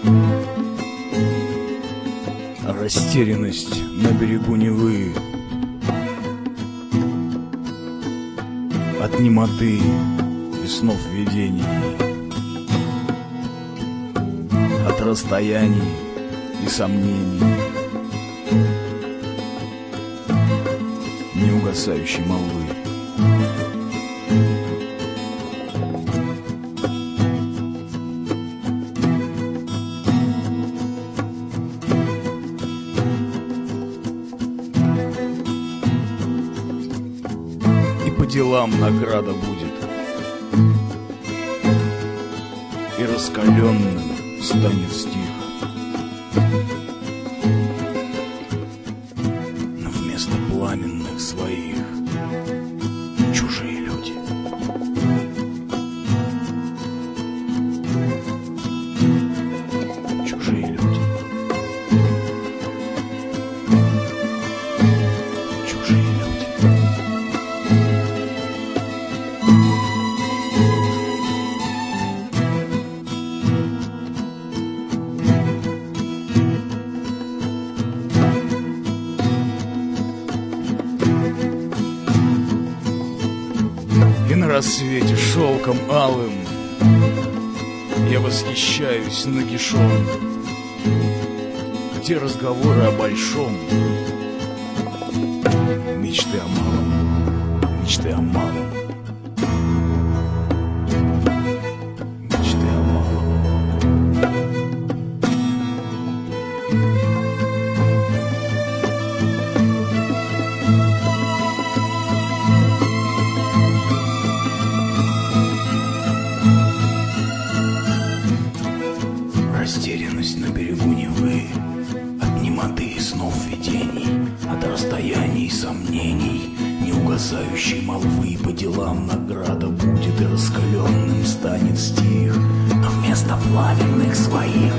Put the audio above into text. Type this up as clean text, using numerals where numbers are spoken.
Растерянность на берегу Невы от немоты и снов видений, от расстояний и сомнений, неугасающей молвы. По делам награда будет, и раскаленным станет стих. Но вместо пламенных своих чужие люди. Чужие люди. Чужие люди. И на рассвете шелком алым я восхищаюсь нагишом, где разговоры о большом, мечты о малом, мечты о малом, мечты о малом. Растерянность на берегу Невы от немоты и снов видений, от расстояний и сомнений, неугасающей молвы. По делам награда будет, и раскаленным станет стих. Но вместо пламенных своих